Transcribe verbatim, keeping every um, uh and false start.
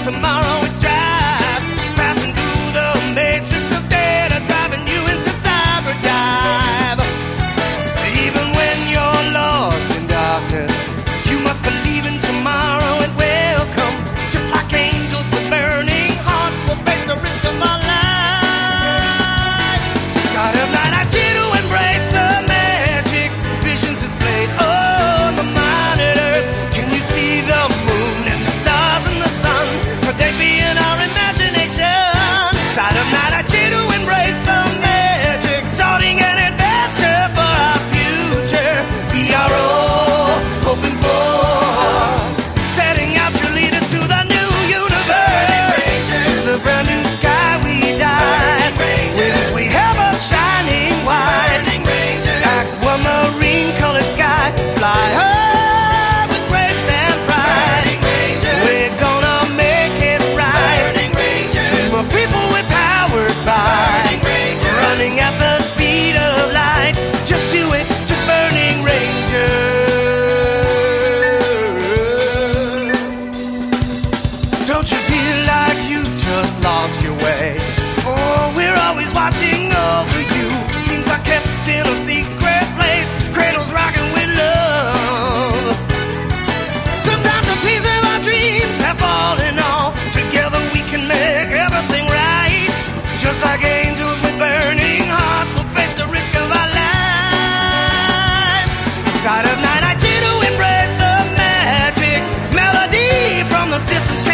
tomorrow it's drive, passing through the matrix of data, driving you into cyberdive. Even when you're lost in darkness, you must believe in tomorrow, it will come. Just like angels with burning hearts will face the risk of our lives. Side of night I cheer to embrace the magic, visions displayed on the monitors. Can you see the moon and the stars and the sun? Could they be in our imagination? Side of night I cheer to embrace the magic, starting an adventure for our future. We are all hoping for, setting out to lead us to the new universe, to the brand new sky we dive. Wings we have up shining wide, aquamarine colored sky, fly high with grace and pride. We're gonna make it right. Dream of people we're powered by, running at the speed of light. Just do it, just Burning Rangers. Don't you feel like you've just lost your way? Oh, we're always watching over you. Dreams are kept in a secret place, cradles rocking with love. Sometimes a piece of our dreams have fallen off. Together we can make everything right. Just like angels with burning hearts, we'll face the risk of our lives. Side of night I cheer to embrace the magic melody from the distance.